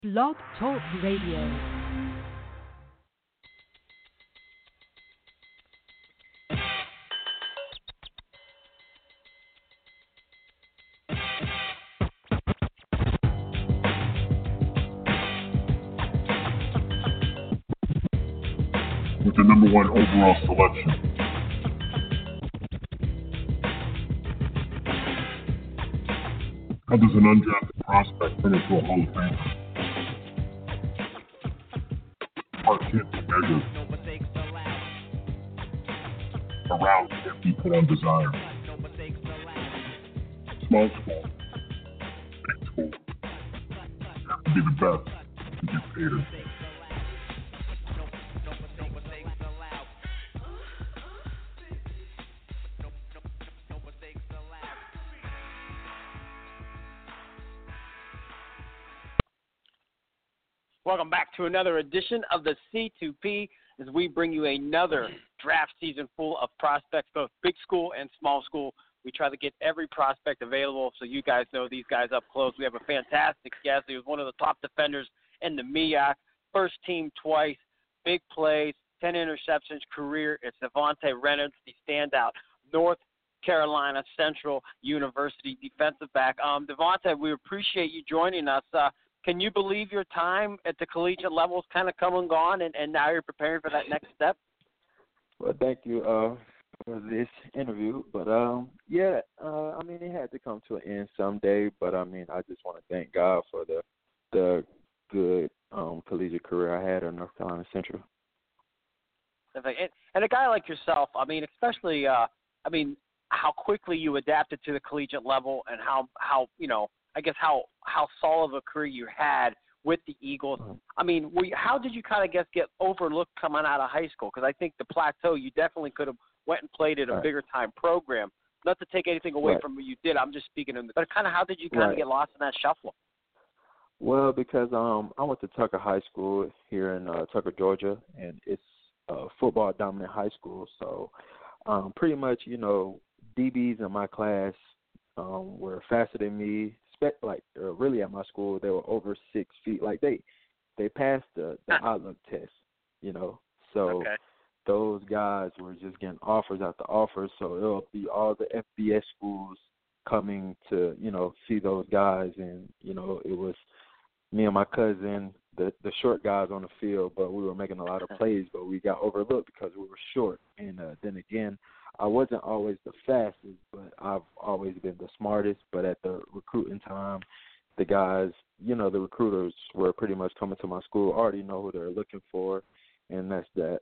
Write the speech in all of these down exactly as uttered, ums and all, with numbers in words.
Blog Talk Radio. With the number one overall selection. How does an undrafted prospect turn into a Hall of Famer? Heart can't be measured. Around can't be put on desire. Small school, big school. You have to be the best to get paid it. Welcome back to another edition of the C two P as we bring you another draft season full of prospects, both big school and small school. We try to get every prospect available so you guys know these guys up close. We have a fantastic guest. He was one of the top defenders in the M E A C, first team twice, big plays, ten interceptions career. It's Devontae Reynolds, the standout North Carolina Central University defensive back. Um, Devontae, we appreciate you joining us. Uh, Can you believe your time at the collegiate level is kind of come and gone, and, and now you're preparing for that next step? Well, thank you uh, for this interview. But, um, yeah, uh, I mean, it had to come to an end someday. But, I mean, I just want to thank God for the the good um, collegiate career I had at North Carolina Central. And, and a guy like yourself, I mean, especially, uh, I mean, how quickly you adapted to the collegiate level and how, how you know, I guess how, how solid of a career you had with the Eagles. Mm-hmm. I mean, were you, how did you kind of guess get overlooked coming out of high school? Because I think the plateau, you definitely could have went and played at a right. bigger time program. Not to take anything away right. from what you did. I'm just speaking in the, but kind of how did you kind right. of get lost in that shuffle? Well, because um, I went to Tucker High School here in uh, Tucker, Georgia, and it's a football-dominant high school. So um, pretty much, you know, D Bs in my class um, were faster than me. Like uh, really at my school, they were over six feet. Like they, they passed the, the outlook test, you know. So okay. those guys were just getting offers after offers. So it'll be all the F B S schools coming to, you know, see those guys. And you know, it was me and my cousin, the the short guys on the field, but we were making a lot of plays, but we got overlooked because we were short. And uh, then again, I wasn't always the fastest, but I've always been the smartest. But at the recruiting time, the guys, you know, the recruiters were pretty much coming to my school, already know who they're looking for, and that's that.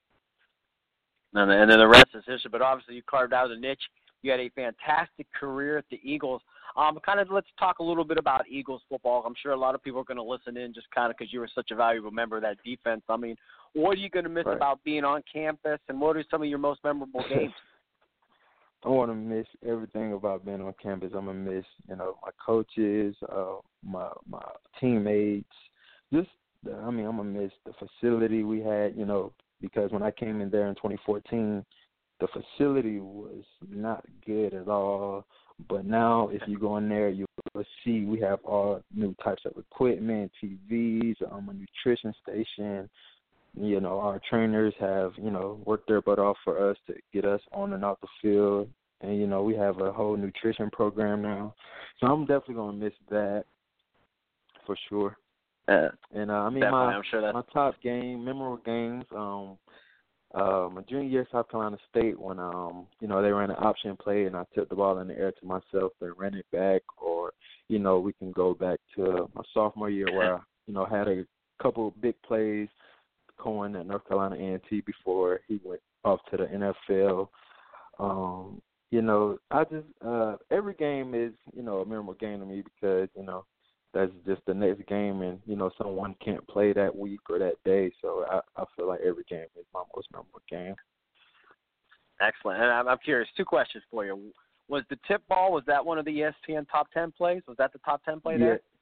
And then the rest is history. But obviously, you carved out a niche. You had a fantastic career at the Eagles. Um, kind of let's talk a little bit about Eagles football. I'm sure a lot of people are going to listen in just kind of because you were such a valuable member of that defense. I mean, what are you going to miss right. about being on campus, and what are some of your most memorable games? I want to miss everything about being on campus. I'm going to miss, you know, my coaches, uh, my my teammates. Just, I mean, I'm going to miss the facility we had, you know, because when I came in there in twenty fourteen, the facility was not good at all. But now if you go in there, you will see we have all new types of equipment, T Vs, um, a nutrition station. You know, our trainers have, you know, worked their butt off for us to get us on and off the field. And, you know, we have a whole nutrition program now. So I'm definitely going to miss that for sure. Uh, and, uh, I mean, definitely, my, I'm sure that's... my top game, memorable games, um, uh, my junior year South Carolina State when, um, you know, they ran an option play and I took the ball in the air to myself and ran it back. Or, you know, we can go back to my sophomore year where I, you know, had a couple of big plays, Cohen at North Carolina A and T before he went off to the N F L. Um, you know, I just uh, every game is, you know, a memorable game to me because, you know, that's just the next game and, you know, someone can't play that week or that day. So I, I feel like every game is my most memorable game. Excellent. And I'm, I'm curious, two questions for you. Was the tip ball, was that one of the E S P N top ten plays? Was that the top ten play yeah. there?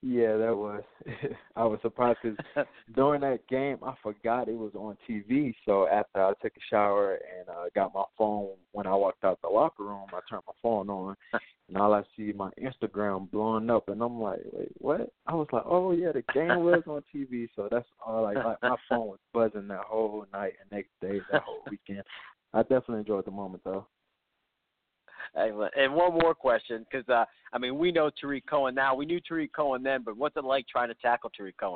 Yeah, that was. I was surprised because during that game, I forgot it was on T V. So after I took a shower and uh, got my phone, when I walked out the locker room, I turned my phone on, and all I see my Instagram blowing up, and I'm like, wait, what? I was like, oh yeah, the game was on T V. So that's all. Like, like my phone was buzzing that whole night and next day, that whole weekend. I definitely enjoyed the moment though. Excellent. And one more question, because, uh, I mean, we know Tarik Cohen now. We knew Tarik Cohen then, but what's it like trying to tackle Tarik Cohen?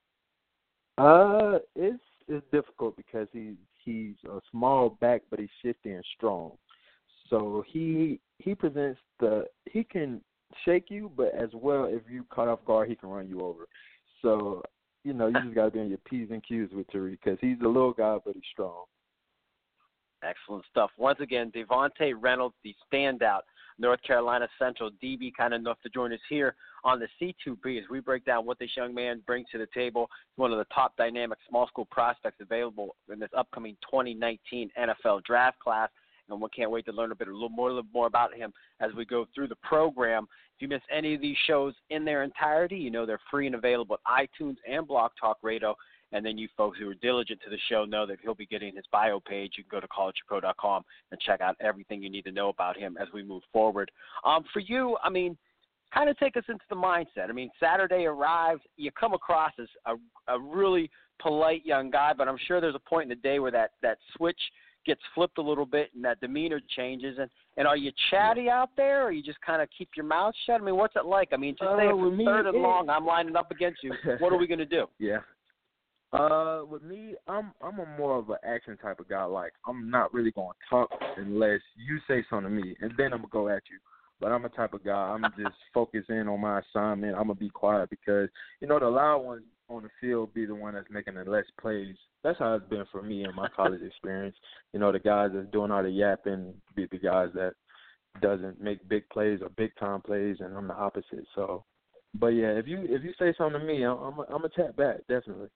Uh, it's it's difficult because he's he's a small back, but he's shifty and strong. So he he presents the he can shake you, but as well, if you caught off guard, he can run you over. So you know you just got to be on your P's and Q's with Tarik because he's a little guy, but he's strong. Excellent stuff. Once again, Devontae Reynolds, the standout North Carolina Central D B, kind enough to join us here on the C two P as we break down what this young man brings to the table. He's one of the top dynamic small school prospects available in this upcoming twenty nineteen N F L draft class, and we can't wait to learn a bit a little more, a little more about him as we go through the program. If you miss any of these shows in their entirety, you know they're free and available at iTunes and Blog Talk Radio. And then you folks who are diligent to the show know that he'll be getting his bio page. You can go to college pro dot com and check out everything you need to know about him as we move forward. Um, for you, I mean, kind of take us into the mindset. I mean, Saturday arrived. You come across as a, a really polite young guy, but I'm sure there's a point in the day where that, that switch gets flipped a little bit and that demeanor changes. And, and are you chatty out there, or you just kind of keep your mouth shut? I mean, what's it like? I mean, just say uh, if it's third and it, long, I'm lining up against you. What are we going to do? Yeah. Uh, with me, I'm I'm a more of an action type of guy. Like, I'm not really gonna talk unless you say something to me, and then I'm gonna go at you. But I'm a type of guy. I'm just focus in on my assignment. I'm gonna be quiet because you know the loud ones on the field be the one that's making the less plays. That's how it's been for me in my college experience. You know, the guys that's doing all the yapping be the guys that doesn't make big plays or big time plays, and I'm the opposite. So, but yeah, if you if you say something to me, I'm I'm, I'm gonna chat back definitely.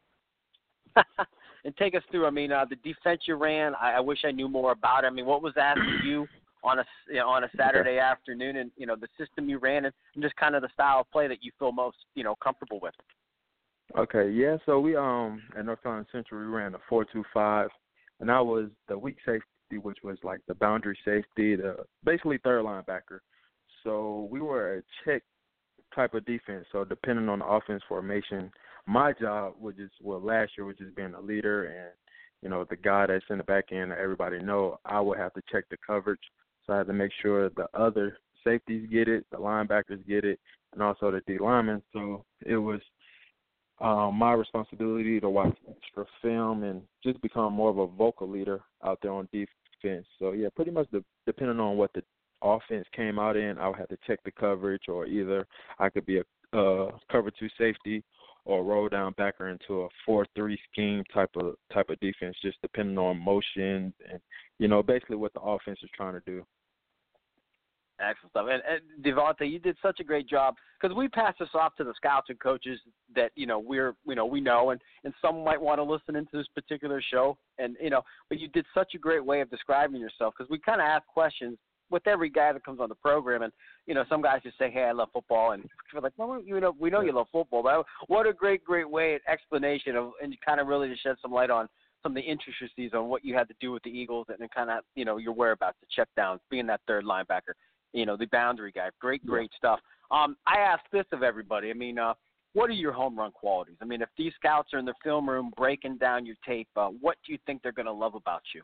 And take us through. I mean, uh, the defense you ran. I, I wish I knew more about it. I mean, what was asked of you on a you know, on a Saturday okay. afternoon, and you know the system you ran, and just kind of the style of play that you feel most you know comfortable with. Okay, yeah. So we um at North Carolina Central we ran a four two five, and I was the weak safety, which was like the boundary safety, the basically third linebacker. So we were a check type of defense. So depending on the offense formation. My job, which is well last year, which is being a leader and you know the guy that's in the back end that everybody know, I would have to check the coverage. So I had to make sure the other safeties get it, the linebackers get it, and also the D linemen. So it was um, my responsibility to watch extra film and just become more of a vocal leader out there on defense. So yeah, pretty much the, depending on what the offense came out in, I would have to check the coverage, or either I could be a uh, cover two safety or roll down backer into a four three scheme type of type of defense, just depending on motion and, you know, basically what the offense is trying to do. Excellent stuff. And, and Devontae, you did such a great job because we pass this off to the scouts and coaches that, you know, we're, you know, we know, and, and some might want to listen into this particular show. And, you know, but you did such a great way of describing yourself because we kind of ask questions with every guy that comes on the program. And, you know, some guys just say, hey, I love football. And we're like, well, you know, we know you love football. But what a great, great way, explanation of, and kind of really to shed some light on some of the intricacies on what you had to do with the Eagles and kind of, you know, your whereabouts, the check downs, being that third linebacker, you know, the boundary guy. Great, great yeah. stuff. Um, I ask this of everybody. I mean, uh, what are your home run qualities? I mean, if these scouts are in the film room breaking down your tape, uh, what do you think they're going to love about you?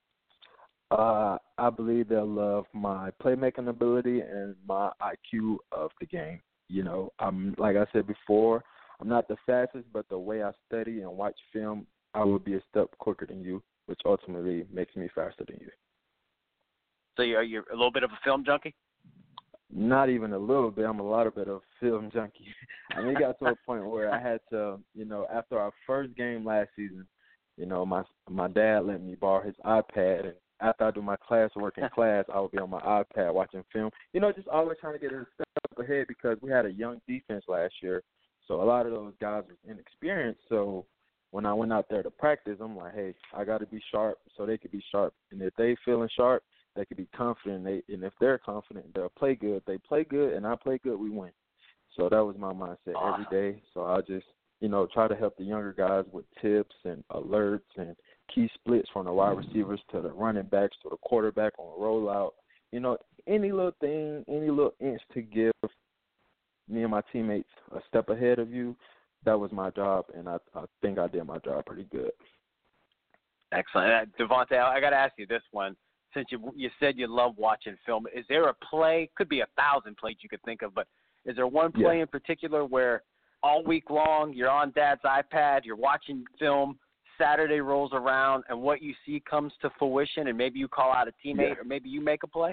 Uh, I believe they'll love my playmaking ability and my I Q of the game. You know, I'm like I said before, I'm not the fastest, but the way I study and watch film, I will be a step quicker than you, which ultimately makes me faster than you. So you're, you're a little bit of a film junkie? Not even a little bit. I'm a lot of bit of a film junkie. I mean, it got to a point where I had to, you know, after our first game last season, you know, my my dad let me borrow his iPad, and after I do my classwork in class, I would be on my iPad watching film. You know, just always trying to get a step ahead because we had a young defense last year. So a lot of those guys were inexperienced. So when I went out there to practice, I'm like, hey, I got to be sharp so they could be sharp. And if they feeling sharp, they could be confident. They, and if they're confident, they'll play good. They play good, and I play good, we win. So that was my mindset every day. So I just, you know, try to help the younger guys with tips and alerts and key splits from the wide receivers to the running backs to the quarterback on a rollout. You know, any little thing, any little inch to give me and my teammates a step ahead of you, that was my job, and I, I think I did my job pretty good. Excellent. Uh, Devontae, I, I got to ask you this one. Since you you said you love watching film, is there a play, could be a thousand plays you could think of, but is there one play yeah. in particular where all week long you're on Dad's iPad, you're watching film, Saturday rolls around, and what you see comes to fruition, and maybe you call out a teammate yeah. or maybe you make a play?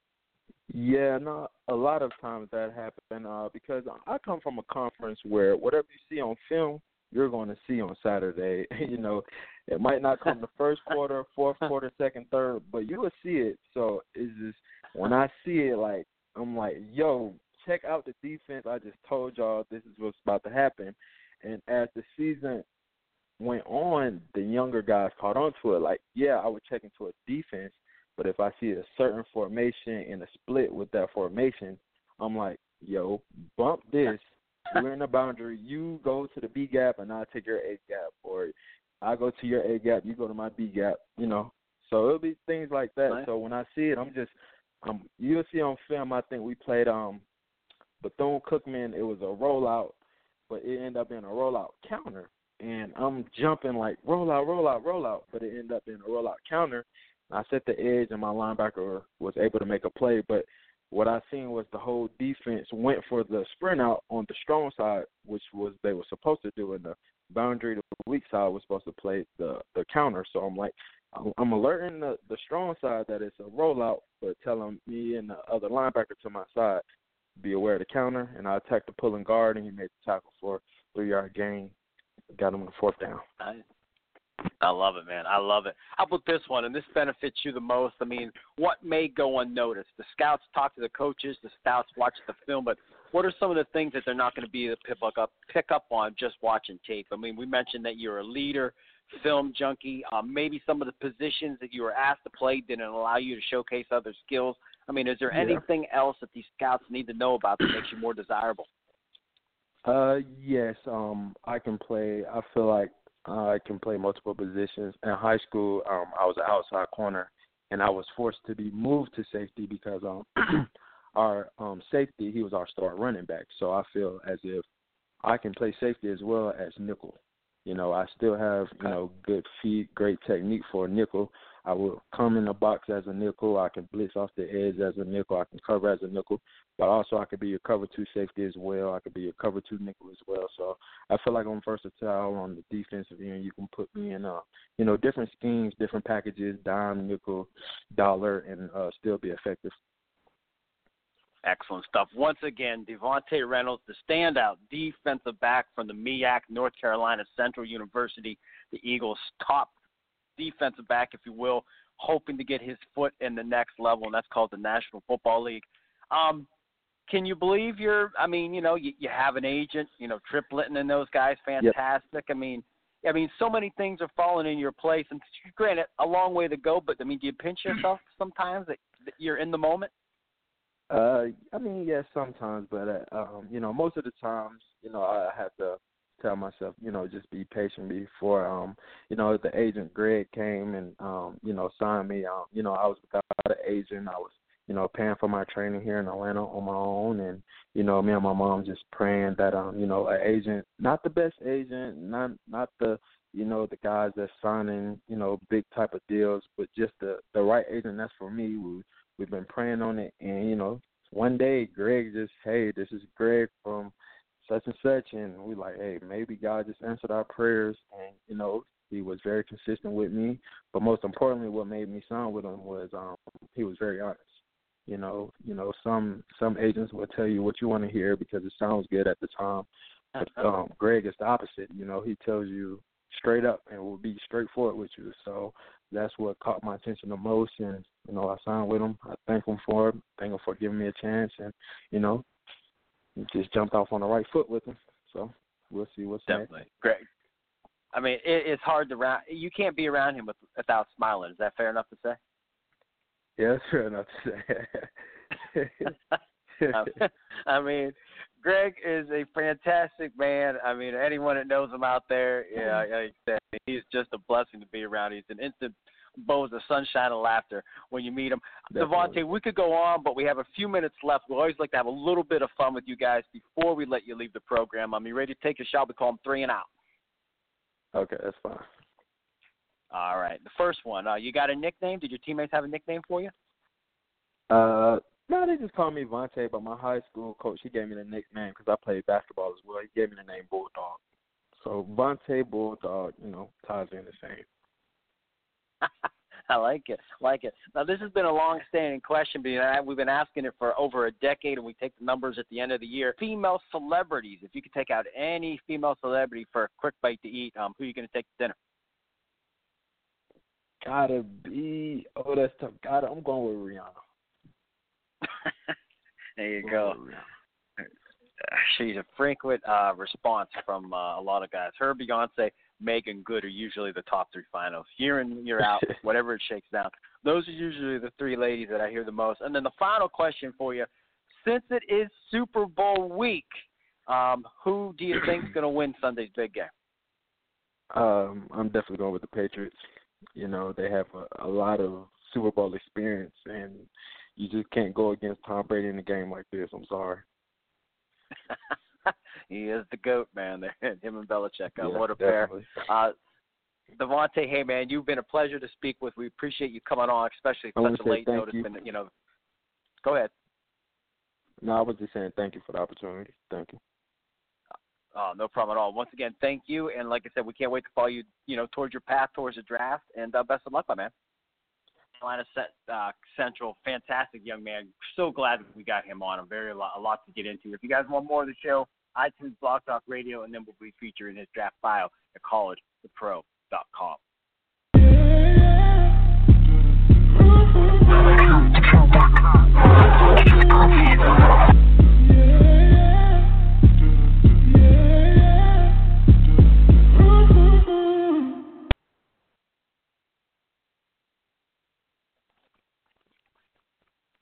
Yeah, no, a lot of times that happens uh, because I come from a conference where whatever you see on film, you're going to see on Saturday. You know, it might not come the first quarter, fourth quarter, second, third, but you will see it. So it's just when I see it, like I'm like, yo, check out the defense. I just told y'all this is what's about to happen. And as the season went on, the younger guys caught on to it. Like, yeah, I would check into a defense, but if I see a certain formation and a split with that formation, I'm like, yo, bump this. We're in the boundary. You go to the B gap, and I'll take your A gap. Or I go to your A gap, you go to my B gap, you know. So it'll be things like that. Right. So when I see it, I'm just um, – you'll see on film, I think we played um, Bethune-Cookman. It was a rollout, but it ended up being a rollout counter. And I'm jumping like rollout, rollout, rollout, but it ended up being a rollout counter. I set the edge, and my linebacker was able to make a play. But what I seen was the whole defense went for the sprint out on the strong side, which was they were supposed to do, and the boundary, the weak side was supposed to play the, the counter. So I'm like, I'm, I'm alerting the, the strong side that it's a rollout, but telling me and the other linebacker to my side, be aware of the counter, and I attacked the pulling guard, and he made the tackle for a three-yard gain. Got him on the fourth down. Nice. I love it, man. I love it. How about this one? And this benefits you the most. I mean, what may go unnoticed? The scouts talk to the coaches. The scouts watch the film. But what are some of the things that they're not going to be able to pick up, pick up on just watching tape? I mean, we mentioned that you're a leader, film junkie. Um, maybe some of the positions that you were asked to play didn't allow you to showcase other skills. I mean, is there yeah. anything else that these scouts need to know about that makes you more desirable? Uh, yes. Um, I can play. I feel like Uh, I can play multiple positions. In high school, um, I was an outside corner, and I was forced to be moved to safety because um, our um, safety, he was our star running back. So I feel as if I can play safety as well as nickel. You know, I still have, you know, good feet, great technique for a nickel. I will come in the box as a nickel. I can blitz off the edge as a nickel. I can cover as a nickel. But also I could be a cover two safety as well. I could be a cover two nickel as well. So I feel like I'm versatile on the defensive end. You can put me in, uh, you know, different schemes, different packages, dime, nickel, dollar, and uh, still be effective. Excellent stuff. Once again, Devontae Reynolds, the standout defensive back from the M E A C, North Carolina Central University, the Eagles' top defensive back, if you will, hoping to get his foot in the next level, and that's called the National Football League. Um, can you believe you're, I mean, you know, you, you have an agent, you know, Tripp Linton and those guys, fantastic. Yep. I mean, I mean, so many things are falling in your place, and granted, a long way to go, but, I mean, do you pinch yourself sometimes that, that you're in the moment? Uh, I mean, yes, sometimes, but, uh, um, you know, most of the times, you know, I have to tell myself, you know, just be patient before, um, you know, the agent Greg came and, um, you know, signed me. Um, you know, I was without an agent. I was, you know, paying for my training here in Atlanta on my own. And, you know, me and my mom just praying that, um, you know, an agent, not the best agent, not, not the, you know, the guys that's signing, you know, big type of deals, but just the, the right agent that's for me. We, we've been praying on it. And, you know, one day Greg just, hey, this is Greg from such and such, and we like, hey, maybe God just answered our prayers, and, you know, he was very consistent with me. But most importantly, what made me sign with him was um, he was very honest. You know, you know, some some agents will tell you what you want to hear because it sounds good at the time. But um, Greg is the opposite. You know, he tells you straight up and will be straightforward with you. So that's what caught my attention the most, and, you know, I signed with him. I thank him for it. Thank him for giving me a chance, and, you know, just jumped off on the right foot with him. So we'll see what's next. Definitely. Great. I mean, it, it's hard to round. You can't be around him with, without smiling. Is that fair enough to say? Yeah, that's fair enough to say. um, I mean, Greg is a fantastic man. I mean, anyone that knows him out there, yeah, like I said, he's just a blessing to be around. He's an instant bows of sunshine and laughter when you meet him. Devontae, we could go on, but we have a few minutes left. We always like to have a little bit of fun with you guys before we let you leave the program. I'm ready to take a shot. We call them three and out. Okay, that's fine. All right. The first one, uh, you got a nickname? Did your teammates have a nickname for you? Uh, no, they just call me Vontae, but my high school coach, he gave me the nickname because I played basketball as well. He gave me the name Bulldog. So Vontae Bulldog, you know, ties in the same. I like it. like it. Now, this has been a long-standing question, but we've been asking it for over a decade, and we take the numbers at the end of the year. Female celebrities, if you could take out any female celebrity for a quick bite to eat, um, who are you going to take to dinner? Gotta be, oh, that's tough. Gotta, I'm going with Rihanna. There you go. She's a frequent uh, response from uh, a lot of guys. Her, Beyonce, Megan Good are usually the top three finals. Year in, year out, whatever it shakes down. Those are usually the three ladies that I hear the most. And then the final question for you, since it is Super Bowl week, um, who do you think is going to win Sunday's big game? Um, I'm definitely going with the Patriots. You know, they have a, a lot of Super Bowl experience, and you just can't go against Tom Brady in a game like this. I'm sorry. He is the GOAT, man. Him and Belichick. Uh, yeah, what a definitely. pair. Uh, Devontae, hey, man, you've been a pleasure to speak with. We appreciate you coming on, especially at such a late notice. You. And, you know, go ahead. No, I was just saying thank you for the opportunity. Thank you. Oh, no problem at all. Once again, thank you. And like I said, we can't wait to follow you, you know, towards your path towards the draft. And uh, best of luck, my man. Atlanta uh, Central, fantastic young man. So glad that we got him on. I'm very a lot, a lot to get into. If you guys want more of the show, iTunes, Blog Talk Radio, and then we'll be featured in his draft bio at college the pro dot com.